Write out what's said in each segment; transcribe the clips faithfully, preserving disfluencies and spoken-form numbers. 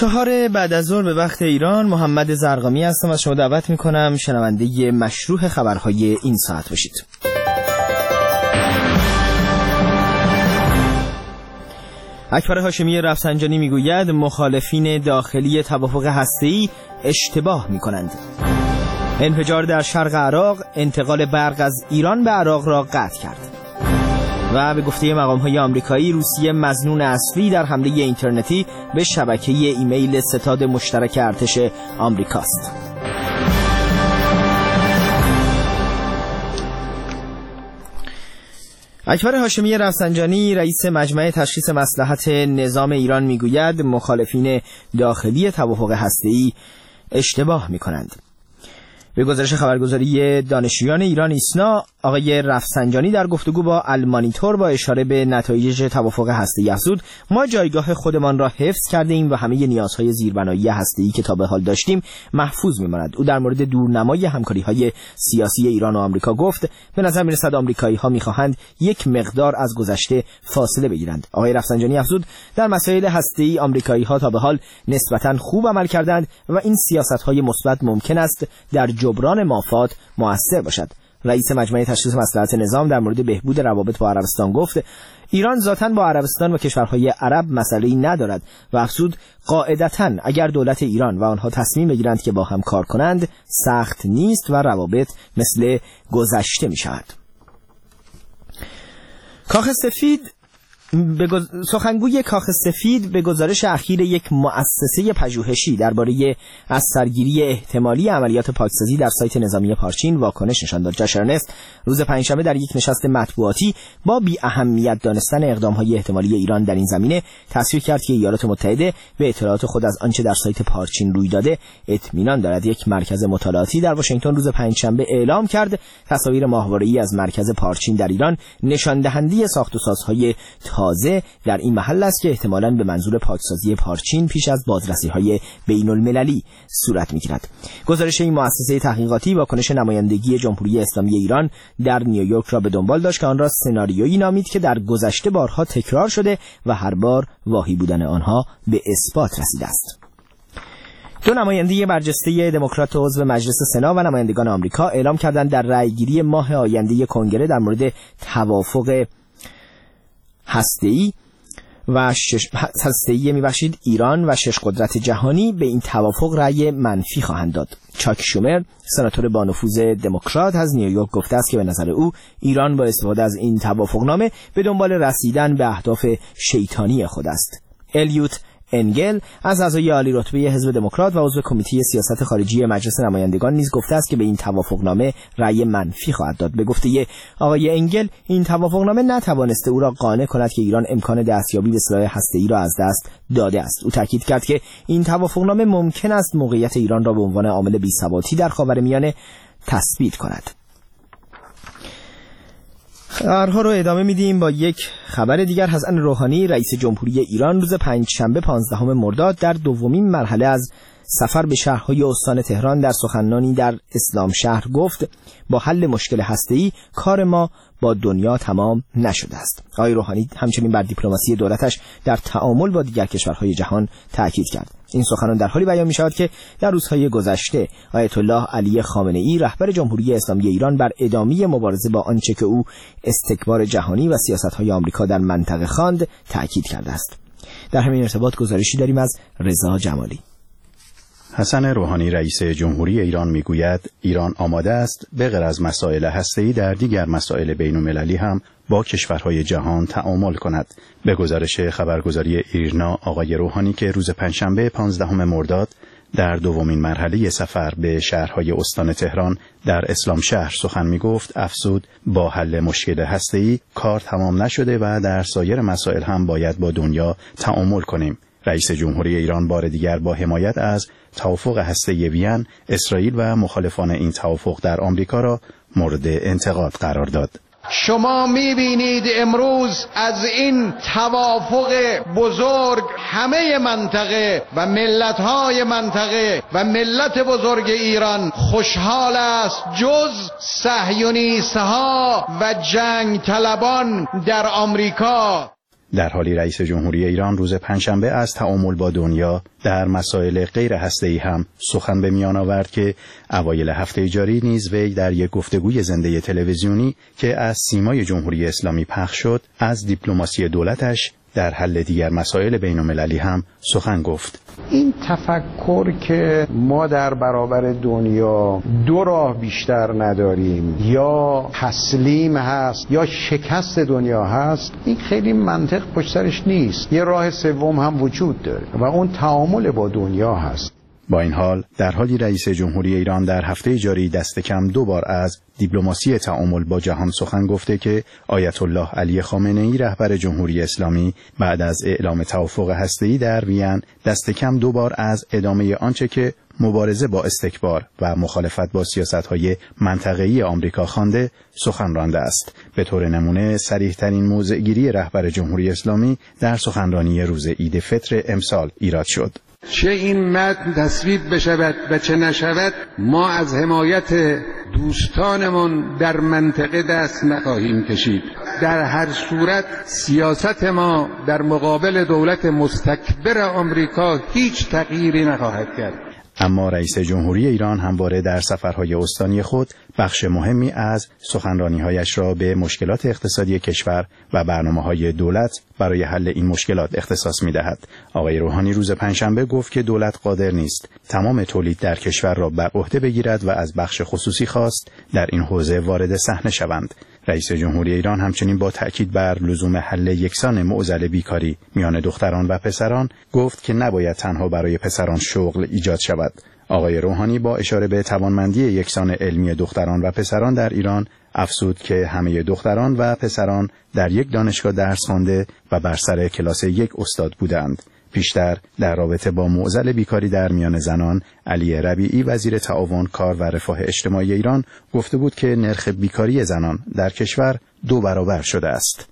چهار بعد از ظهر به وقت ایران، محمد زرقامی هستم و شما دعوت میکنم شنونده مشروح خبرهای این ساعت باشید. اکبر هاشمی رفسنجانی میگوید مخالفین داخلی توافق هسته‌ای اشتباه میکنند. انفجار در شرق عراق انتقال برق از ایران به عراق را قطع کرد. و به گفته مقام‌های آمریکایی، روسیه مظنون اصلی در حمله اینترنتی به شبکه ایمیل ستاد مشترک ارتش آمریکاست. اکبر هاشمی رفسنجانی رئیس مجمع تشخیص مصلحت نظام ایران میگوید مخالفین داخلی توافق هسته‌ای اشتباه می‌کنند. به گزارش خبرگزاری دانشجویان ایران ایسنا، آقای رفسنجانی در گفتگو با المانیتور با اشاره به نتایج توافق هسته‌ای افزود: ما جایگاه خودمان را حفظ کرده ایم و همه نیازهای زیربنایی هسته‌ای که تا به حال داشتیم محفوظ می‌ماند. او در مورد دورنمای همکاری‌های سیاسی ایران و آمریکا گفت: به نظر می‌رسد آمریکایی‌ها می‌خواهند یک مقدار از گذشته فاصله بگیرند. آقای رفسنجانی افزود: در مسائل هسته‌ای آمریکایی‌ها تا به حال نسبتاً خوب عمل کردند و این سیاست‌های مثبت ممکن است در جبران مافات مؤثر باشد. رئیس مجمع تشخیص مصلحت نظام در مورد بهبود روابط با عربستان گفت: ایران ذاتاً با عربستان و کشورهای عرب مسئله‌ای ندارد و افزود: قاعدتاً اگر دولت ایران و آنها تصمیم بگیرند که با هم کار کنند سخت نیست و روابط مثل گذشته می شود. کاخ سفید بگز... سخنگوی کاخ سفید به گزارش اخیر یک مؤسسه پژوهشی درباره از سرگیری احتمالی عملیات پاکسازی در سایت نظامی پارچین واکنش نشان داد. جاش ارنست روز پنجشنبه در یک نشست مطبوعاتی با بی اهمیت دانستن اقدام‌های احتمالی ایران در این زمینه تصریح کرد که ایالات متحده به اطلاعات خود از آنچه در سایت پارچین روی داده اطمینان دارد. یک مرکز مطالعاتی در واشنگتن روز پنجشنبه اعلام کرد تصاویر ماهواره‌ای از مرکز پارچین در ایران نشان دهنده ساخت و سازهای تازه در این محل است که احتمالاً به منظور پاکسازی پارچین پیش از بازرسی‌های بین‌المللی صورت می‌گیرد. گزارش این مؤسسه تحقیقاتی واکنش نمایندگی جمهوری اسلامی ایران در نیویورک را به دنبال داشت که آن را سناریویی نامید که در گذشته بارها تکرار شده و هر بار واهی بودن آنها به اثبات رسیده است. دو نماینده برجسته دموکرات و عضو مجلس سنا و نمایندگان آمریکا اعلام کردند در رأیگیری ماه آینده کنگره در مورد توافق هسته‌ای و شش هسته‌ای میبخشید ایران و شش قدرت جهانی به این توافق رأی منفی خواهند داد. چاک شومر، سناتور با نفوذ دموکرات از نیویورک، گفته است که به نظر او ایران با استفاده از این توافقنامه به دنبال رسیدن به اهداف شیطانی خود است. الیوت انگل از اعضای عالی رتبه حزب دموکرات و عضو کمیته سیاست خارجی مجلس نمایندگان نیز گفته است که به این توافقنامه رأی منفی خواهد داد. به گفته آقای انگل، این توافقنامه نتوانسته او را قانع کند که ایران امکان دستیابی به سلاح هسته‌ای را از دست داده است. او تاکید کرد که این توافقنامه ممکن است موقعیت ایران را به عنوان عامل بی‌ثباتی در خاورمیانه تثبیت کند. خبرها رو ادامه میدیم با یک خبر دیگر. حسن روحانی رئیس جمهوری ایران روز پنجشنبه پانزدهم مرداد در دومین مرحله از سفر به شهرهای استان تهران در سخنرانی در اسلام شهر گفت: با حل مشکل هسته‌ای کار ما با دنیا تمام نشده است. آقای روحانی همچنین بر دیپلماسی دولتش در تعامل با دیگر کشورهای جهان تاکید کرد. این سخنان در حالی بیان می‌شود که در روزهای گذشته آیت الله علی خامنه‌ای رهبر جمهوری اسلامی ایران بر ادامه مبارزه با آنچه که او استکبار جهانی و سیاست‌های آمریکا در منطقه خواند تاکید کرده است. در همین ارتباط گزارشی داریم از رضا جمالی. حسن روحانی رئیس جمهوری ایران میگوید ایران آماده است به غیر از مسائل هسته‌ای در دیگر مسائل بین‌المللی هم با کشورهای جهان تعامل کند. به گزارش خبرگزاری ایرنا، آقای روحانی که روز پنجشنبه پانزدهم مرداد در دومین مرحله سفر به شهرهای استان تهران در اسلام شهر سخن میگفت، افزود: با حل مشکل هسته‌ای کار تمام نشده و در سایر مسائل هم باید با دنیا تعامل کنیم. رئیس جمهوری ایران بار دیگر با حمایت از توافق هسته‌ای وین، اسرائیل و مخالفان این توافق در آمریکا را مورد انتقاد قرار داد. شما می‌بینید امروز از این توافق بزرگ همه منطقه و ملت‌های منطقه و ملت بزرگ ایران خوشحال است، جز صهیونیست‌ها و جنگ طلبان در آمریکا. در حالی رئیس جمهوری ایران روز پنجشنبه از تعامل با دنیا در مسائل غیر هسته‌ای هم سخن به میان آورد که اوایل هفته جاری نیز وی در یک گفتگوی زنده تلویزیونی که از سیمای جمهوری اسلامی پخش شد از دیپلماسی دولتش در حل دیگر مسائل بین‌المللی هم سخن گفت. این تفکر که ما در برابر دنیا دو راه بیشتر نداریم، یا تسلیم هست یا شکست دنیا هست، این خیلی منطق پشت سرش نیست. یه راه سوم هم وجود داره و اون تعامل با دنیا هست. با این حال در حالی رئیس جمهوری ایران در هفته جاری دست کم دو بار از دیپلماسی تعامل با جهان سخن گفته که آیت الله علی خامنه‌ای رهبر جمهوری اسلامی بعد از اعلام توافق هسته‌ای در وین دست کم دو بار از ادامه آنچه که مبارزه با استکبار و مخالفت با سیاست‌های منطقه‌ای آمریکا خوانده سخن رانده است. به طور نمونه صریح‌ترین موضع‌گیری رهبر جمهوری اسلامی در سخنرانی روز عید فطر امسال ایراد شد. چه این متن تصویب بشود و چه نشود، ما از حمایت دوستانمون در منطقه دست نخواهیم کشید. در هر صورت سیاست ما در مقابل دولت مستکبر آمریکا هیچ تغییری نخواهد کرد. اما رئیس جمهوری ایران همواره در سفرهای استانی خود بخش مهمی از سخنرانی‌هایش را به مشکلات اقتصادی کشور و برنامه‌های دولت برای حل این مشکلات اختصاص می‌دهد. آقای روحانی روز پنجشنبه گفت که دولت قادر نیست تمام تولید در کشور را بر عهده بگیرد و از بخش خصوصی خواست در این حوزه وارد صحنه شوند. رئیس جمهوری ایران همچنین با تأکید بر لزوم حل یکسان معضل بیکاری میان دختران و پسران گفت که نباید تنها برای پسران شغل ایجاد شود. آقای روحانی با اشاره به توانمندی یکسان علمی دختران و پسران در ایران افزود که همه دختران و پسران در یک دانشگاه درس خوانده و بر سر کلاس یک استاد بودند. پیشتر در رابطه با معضل بیکاری در میان زنان، علی ربیعی وزیر تعاون، کار و رفاه اجتماعی ایران گفته بود که نرخ بیکاری زنان در کشور دو برابر شده است.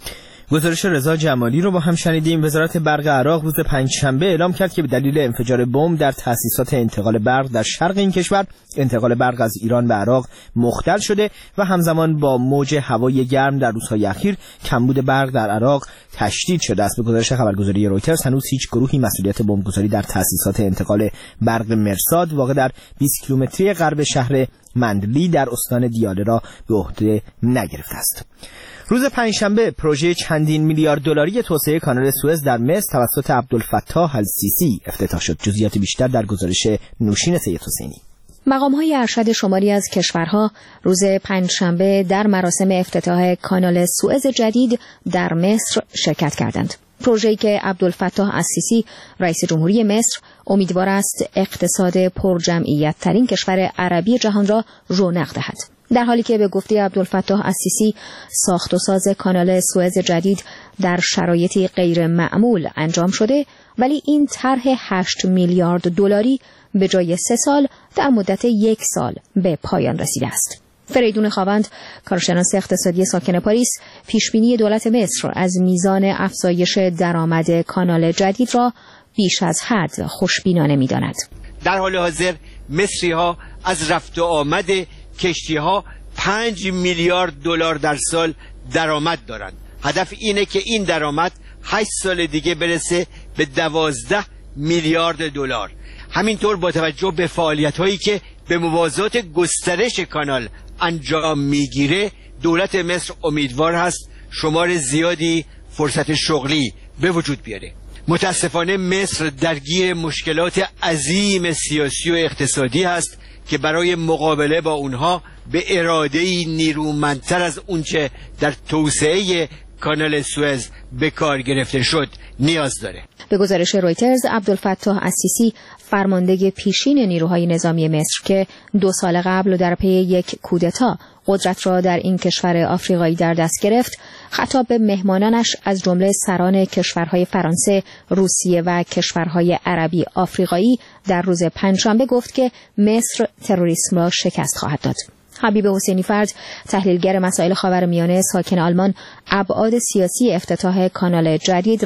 گزارش رضا جمالی رو با هم شنیدیم. وزارت برق عراق روز پنجشنبه اعلام کرد که به دلیل انفجار بمب در تأسیسات انتقال برق در شرق این کشور، انتقال برق از ایران به عراق مختل شده و همزمان با موج هوای گرم در روزهای اخیر کمبود برق در عراق تشدید شده است. به گزارش خبرگزاری رویترز هنوز هیچ گروهی مسئولیت بمبگذاری در تأسیسات انتقال برق مرصاد واقع در بیست کیلومتری غرب شهر مندلی در استان دیاله را به عهده نگرفته است. روز پنجشنبه پروژه چندین میلیارد دلاری توسعه کانال سوئز در مصر توسط عبدالفتاح السیسی افتتاح شد. جزئیات بیشتر در گزارش نوشین سید حسینی. مقام‌های ارشد شماری از کشورها روز پنجشنبه در مراسم افتتاح کانال سوئز جدید در مصر شرکت کردند. پروژه‌ای که عبدالفتاح السیسی رئیس جمهوری مصر امیدوار است اقتصاد پرجمعیت ترین کشور عربی جهان را رونق دهد. در حالی که به گفته عبدالفتاح السیسی ساخت و ساز کانال سوئز جدید در شرایطی غیر معمول انجام شده، ولی این طرح هشت میلیارد دلاری به جای سه سال در مدت یک سال به پایان رسیده است. فریدون خاوند، کارشناس اقتصادی ساکن پاریس، پیشبینی دولت مصر از میزان افزایش درآمد کانال جدید را بیش از حد خوشبینانه می‌داند. در حال حاضر مصری‌ها از رفت و آمد کشتی‌ها پنج میلیارد دلار در سال درآمد دارند. هدف اینه که این درآمد هشت سال دیگه برسه به دوازده میلیارد دلار. همینطور با توجه به فعالیت‌هایی که به موازات گسترش کانال انجام میگیره، دولت مصر امیدوار هست شمار زیادی فرصت شغلی به وجود بیاره. متاسفانه مصر درگیر مشکلات عظیم سیاسی و اقتصادی هست که برای مقابله با اونها به اراده‌ای نیرومندتر از اونچه در توسعه کانال سوئز به کار گرفته شد نیاز داره. به گزارش رویترز، عبدالفتاح السیسی فرمانده پیشین نیروهای نظامی مصر که دو سال قبل در پی یک کودتا قدرت را در این کشور آفریقایی در دست گرفت، خطاب به مهمانانش از جمله سران کشورهای فرانسه، روسیه و کشورهای عربی آفریقایی در روز پنجشنبه گفت که مصر تروریسم را شکست خواهد داد. حبیب حسینی فرد، تحلیلگر مسائل خاورمیانه ساکن آلمان، ابعاد سیاسی افتتاح کانال جدید را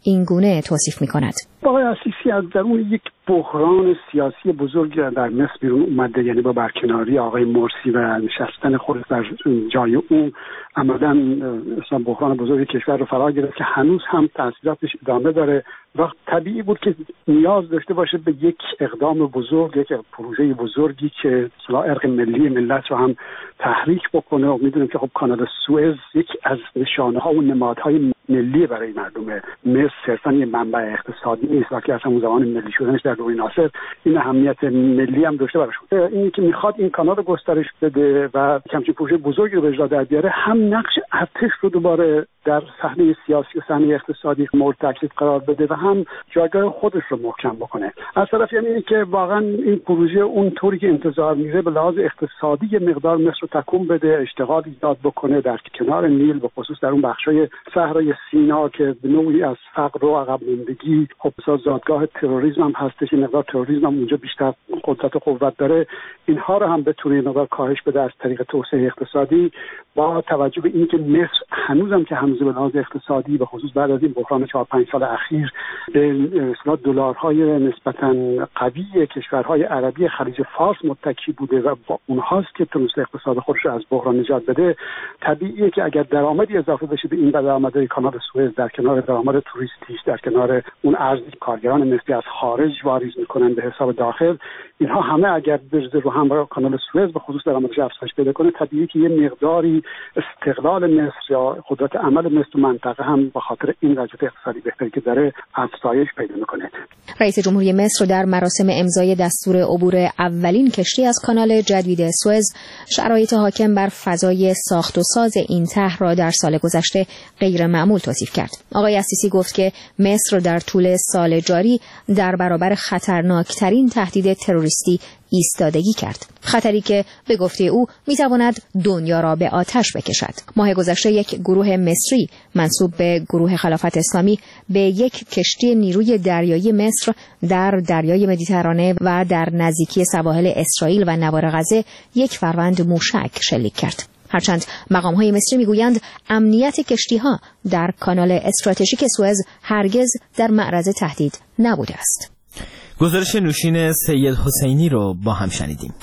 این گونه توصیف می‌کند. آقای عسیسی از درون یک بحران سیاسی بزرگی در مصر بیرون اومده، یعنی با برکناری آقای مرسی و نشستن خود در جای اون عملاً اصلا بحران بزرگ کشور رو فرا گرفت که هنوز هم تاثیراتش ادامه داره و طبیعی بود که نیاز داشته باشه به یک اقدام بزرگ، یک پروژه بزرگی که اصلاح ارق ملی ملت رو هم تحریک بکنه. و میدونیم که خب کانال سوئز یکی از نشانه‌ها و نمادهای ملی برای مردم مصر، صرفاً یه منبع اقتصادی نیست، بلکه از همون زمان ملی شدنش در دوره ناصر این اهمیت ملی هم داشته باشه. اینی که میخواد این کانال رو گسترش بده و همچین پروژه بزرگی رو به اجرا در بیاره، هم نقش ارتش رو دوباره در صحنه سیاسی و صحنه اقتصادی مورد تاکید قرار بده و هم جایگاه خودش رو محکم بکنه. از طرف یعنی اینه که واقعا این پروژه اونطوری که انتظار میره به لحاظ اقتصادی یه مقدار مصر رو تکون بده، اشتغال ایجاد بکنه در کنار نیل، به خصوص در اون بخشای صحرای سینا که به نوعی از فقر و عقب ماندگی خب زادگاه تروریسم هم هستش، این مقدار تروریسم هم اونجا بیشتر قدرت و قوت داره. اینها رو هم بتونه این مقدار کاهش بده از طریق توسعه اقتصادی، با توجه به اینکه مصر هنوزم که هنوز به لحاظ اقتصادی به خصوص بعد از این بحران چهار پنج سال اخیر به اصطلاح دلارهای نسبتاً قوی کشورهای عربی خلیج فارس متکی بوده و با اونهاست که تونسته اقتصاد خودش رو از بحران نجات بده. طبیعیه که اگر درآمدی اضافه بشه به این درآمدهای کانال سوئز، در کنار درآمد توریستیش، در کنار اون ارزی کارگران مصری از خارج واریز میکنن به حساب داخل، اینها همه اگر بریزه رو هم با کانال سوئز به خصوص درآمدش افزایش پیدا کنه، طبیعیه که یه مقداری استقلال مصر یا قدرت عمل مصر تو منطقه هم به خاطر این وضعیت اقتصادی بهتری که داره افزایش پیدا میکنه. رئیس جمهوری مصر در مراسم امضای دستور عبور اولین کشتی از کانال جدید سوئز شرایط حاکم بر فضای ساخت و ساز این طرح را در سال گذشته غیر معمول توصیف کرد. آقای عسیسی گفت که مصر در طول سال جاری در برابر خطرناکترین تهدید تروریستی ایستادگی کرد، خطری که به گفته او میتواند دنیا را به آتش بکشد. ماه گذشته یک گروه مصری منسوب به گروه خلافت اسلامی به یک کشتی نیروی دریایی مصر در دریای مدیترانه و در نزدیکی سواحل اسرائیل و نوار غزه یک فروند موشک شلیک کرد. هرچند مقام‌های مصری میگویند امنیت کشتی‌ها در کانال استراتژیک سوئز هرگز در معرض تهدید نبوده است. گزارش نوشین سید حسینی رو با هم شنیدیم.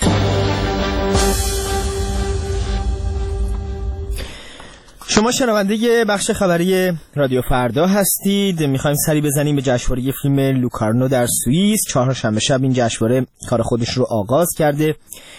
شما شنونده بخش خبری رادیو فردا هستید. میخوایم سری بزنیم به جشنواره فیلم لوکارنو در سوئیس. چهارشنبه شب این جشنواره کار خودش رو آغاز کرده.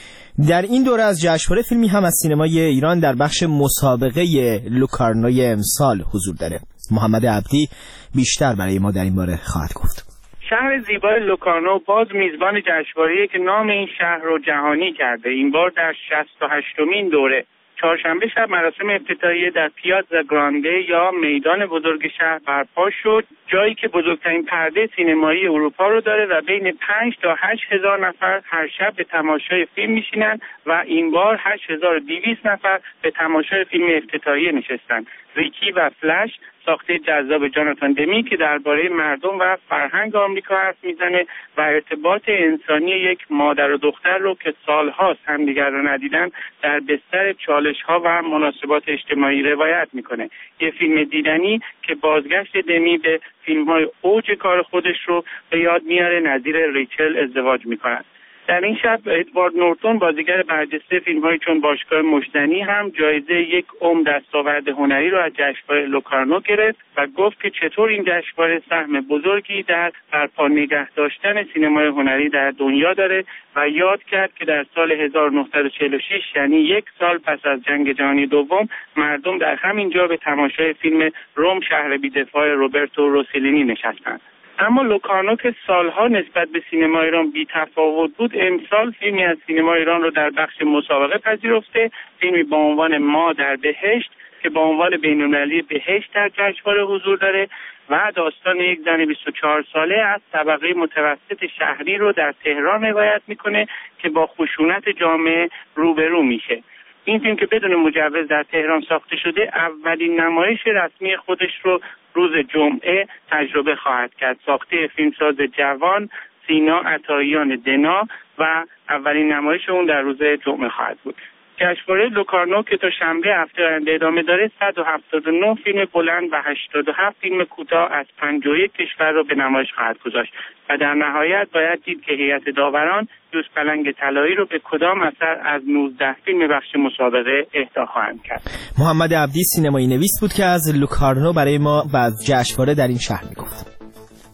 در این دوره از جشنواره فیلمی هم از سینمای ایران در بخش مسابقه لوکارنوی امسال حضور داره. محمد عبدی بیشتر برای ما در این باره خواهد گفت. شهر زیبای لوکارنو باز میزبان جشنواره‌ای که نام این شهر رو جهانی کرده. این بار در شصت و هشتمین دوره چهارشنبه شب مراسم افتتاحیه در پیازا گرانده یا میدان بزرگ شهر برپا شد، جایی که بزرگترین پرده سینمایی اروپا رو داره و بین پنج تا هشت هزار نفر هر شب به تماشای فیلم میشینن و این بار هشت هزار و دویست نفر به تماشای فیلم افتتاحیه نشستن. ریکی و فلش، ساخته جذاب جاناتان دمی که درباره مردم و فرهنگ آمریکا حرف میزنه و ارتباط انسانی یک مادر و دختر رو که سالهاست همدیگر رو ندیدن در بستر چالش‌ها و مناسبات اجتماعی روایت میکنه. یه فیلم دیدنی که بازگشت دمی به فیلم‌های اوج کار خودش رو به یاد میاره، نظیر ریچل ازدواج میکنن. در این شب ادوارد نورتون بازیگر برجسته فیلم‌های چون باشگاه مجدنی هم جایزه یک عمر دستاورد هنری رو از جشنواره لوکارنو گرفت و گفت که چطور این جشنواره سهم بزرگی در برپا نگه داشتن سینمای هنری در دنیا داره و یاد کرد که در سال هزار و نهصد و چهل و شش، یعنی یک سال پس از جنگ جهانی دوم، مردم در همین جا به تماشای فیلم روم شهر بی‌دفاع روبرتو روسلینی نشستند. اما لوکارنو که سالها نسبت به سینما ایران بی تفاوت بود، امسال فیلمی از سینما ایران رو در بخش مسابقه پذیرفته، فیلمی با عنوان ما در بهشت که با عنوان بین‌المللی بهشت در جشنواره حضور داره و داستان یک زن بیست و چهار ساله از طبقه متوسط شهری رو در تهران روایت میکنه که با خشونت جامعه روبرو میشه. این فیلم که بدون مجوز در تهران ساخته شده، اولین نمایش رسمی خودش رو روز جمعه تجربه خواهد کرد. ساخته فیلمساز جوان سینا عطاییان دنا و اولین نمایش اون در روز جمعه خواهد بود. جشنواره لوکارنو که تا شنبه هفته آینده ادامه داره صد و هفتاد و نه فیلم بلند و هشتاد و هفت فیلم کوتاه از پنجاه و یک کشور رو به نمایش خواهد گذاشت و در نهایت باید دید که هیئت داوران یوز پلنگ طلایی رو به کدام اثر از نوزده فیلم بخش مسابقه اهدا خواهند کرد. محمد عبدی سینمایی نویس بود که از لوکارنو برای ما و از جشنواره در این شهر میگفت.